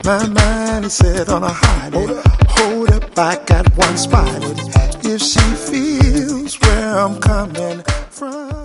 My mind is set on a hiding. Hold up, I got one spotted. If she feels where I'm coming from.